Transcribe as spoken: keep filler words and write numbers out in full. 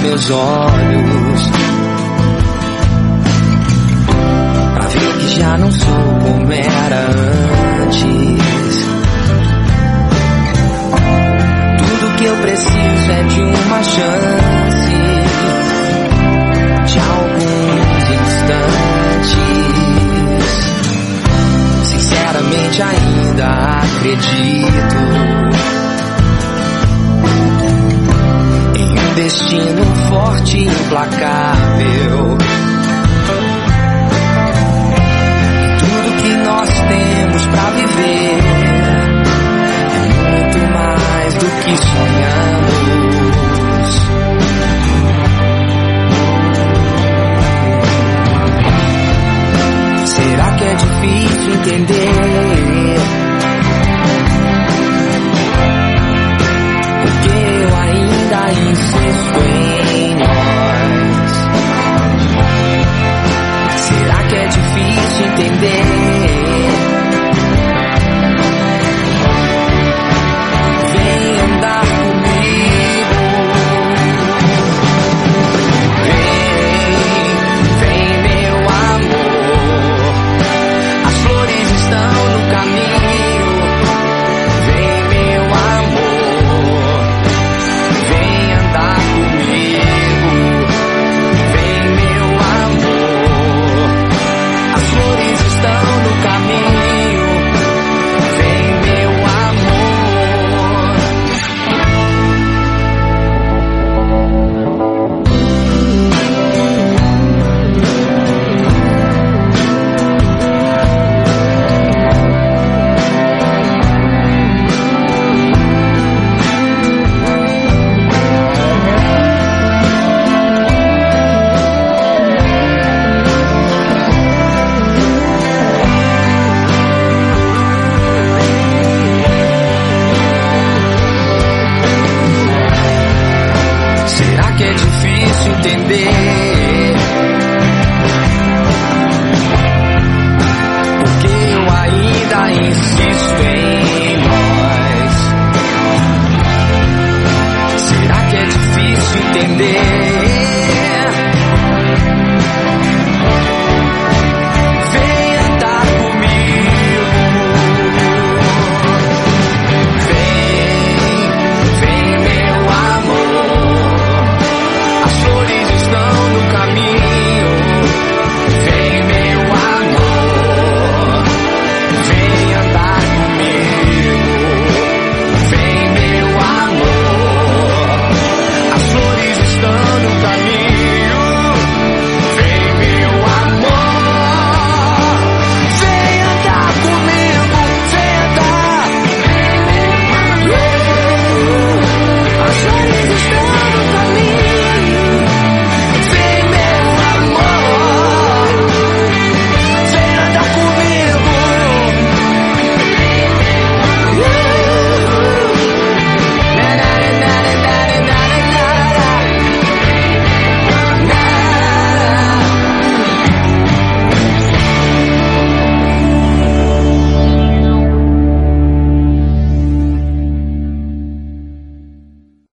meus olhos pra ver que já não sou como era antes. Tudo que eu preciso é de uma chance, de alguns instantes. Sinceramente ainda acredito em um destino forte e implacável. Tudo que nós temos pra viver é muito mais do que sonhamos. Será que é difícil entender? Porque eu ainda insisto em nós. Será que é difícil entender? Vem andar comigo. Vem, vem meu amor. As flores estão no caminho. Vem meu amor. Vem andar comigo. Vem meu amor. As flores estão no caminho. Vem meu amor. Será que é difícil entender? Porque eu ainda insisto em